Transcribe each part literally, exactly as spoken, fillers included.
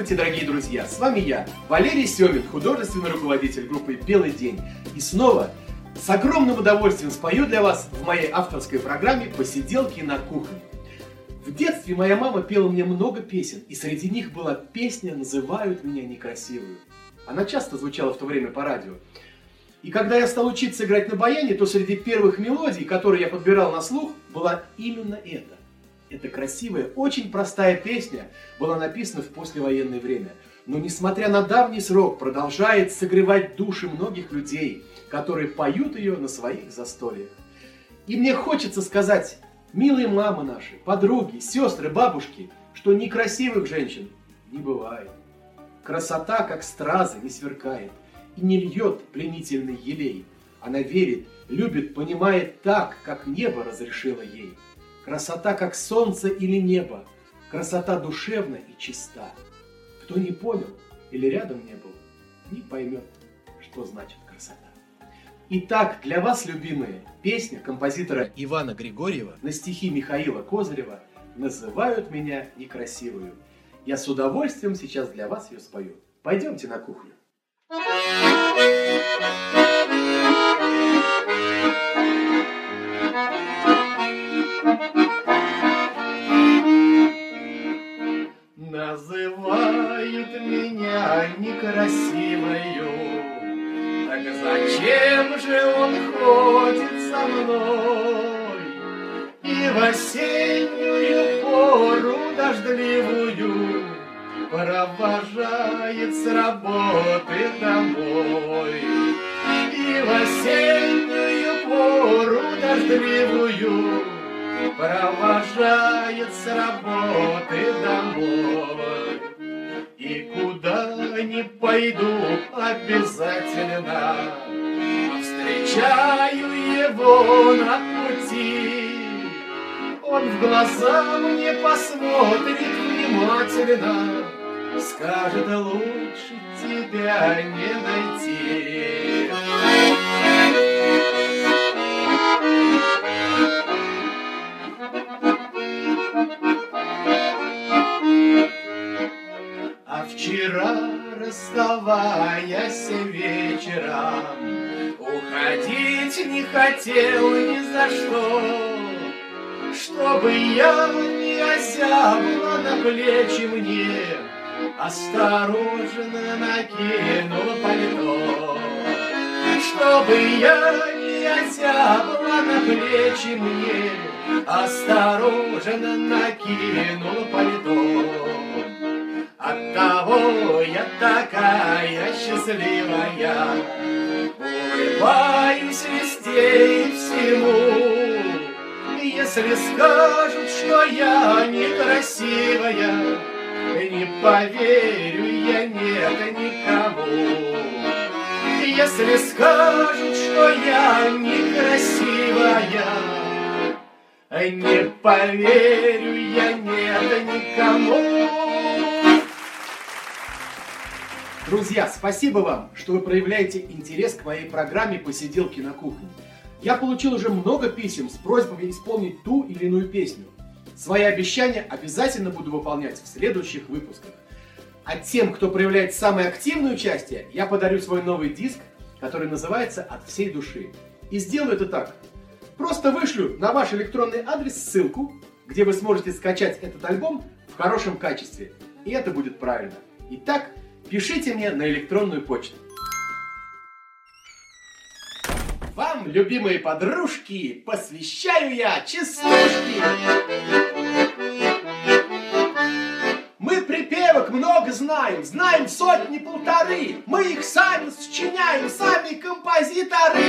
Здравствуйте, дорогие друзья! С вами я, Валерий Семин, художественный руководитель группы «Белый день». И снова с огромным удовольствием спою для вас в моей авторской программе «Посиделки на кухне». В детстве моя мама пела мне много песен, и среди них была песня «Называют меня некрасивую». Она часто звучала в то время по радио. И когда я стал учиться играть на баяне, то среди первых мелодий, которые я подбирал на слух, была именно эта. Эта красивая, очень простая песня была написана в послевоенное время, но, несмотря на давний срок, продолжает согревать души многих людей, которые поют ее на своих застольях. И мне хочется сказать, милые мамы наши, подруги, сестры, бабушки, что некрасивых женщин не бывает. Красота, как стразы, не сверкает и не льет пленительный елей. Она верит, любит, понимает так, как небо разрешило ей. Красота, как солнце или небо, красота душевна и чиста. Кто не понял или рядом не был, не поймет, что значит красота. Итак, для вас, любимые, песня композитора Ивана Григорьева на стихи Михаила Козырева «Называют меня некрасивую». Я с удовольствием сейчас для вас ее спою. Пойдемте на кухню. Называют меня некрасивою, так зачем же он ходит со мной? И в осеннюю пору дождливую провожает с работы домой. И в осеннюю пору дождливую провожает с работы домой. И куда ни пойду, обязательно встречаю его на пути. Он в глаза мне посмотрит внимательно, скажет, лучше тебя не найти. А вчера, расставаясь вечером, уходить не хотел ни за что, чтобы я не озябла на плечи мне, осторожно накинула пальто. Чтобы я не озябла на плечи мне, осторожно накинула пальто. Оттого я такая счастливая, улыбаюсь везде и всему. Если скажут, что я некрасивая, не поверю я, нет, никому. Если скажут, что я некрасивая, не поверю я, нет, никому. Друзья, спасибо вам, что вы проявляете интерес к моей программе «Посиделки на кухне». Я получил уже много писем с просьбами исполнить ту или иную песню. Свои обещания обязательно буду выполнять в следующих выпусках. А тем, кто проявляет самое активное участие, я подарю свой новый диск, который называется «От всей души». И сделаю это так. Просто вышлю на ваш электронный адрес ссылку, где вы сможете скачать этот альбом в хорошем качестве. И это будет правильно. Итак, пишите мне на электронную почту. Вам, любимые подружки, посвящаю я частушки. Мы припевок много знаем, знаем сотни-полторы. Мы их сами сочиняем, сами композиторы.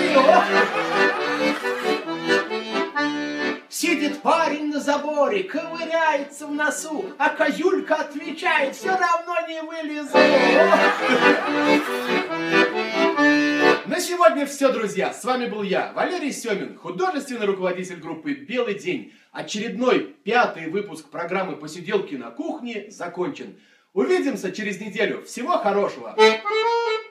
Сидит парень на заборе, ковыряется в носу, а козюлька отвечает, все равно не вылезу. На сегодня все, друзья. С вами был я, Валерий Семин, художественный руководитель группы «Белый день». Очередной пятый выпуск программы «Посиделки на кухне» закончен. Увидимся через неделю. Всего хорошего!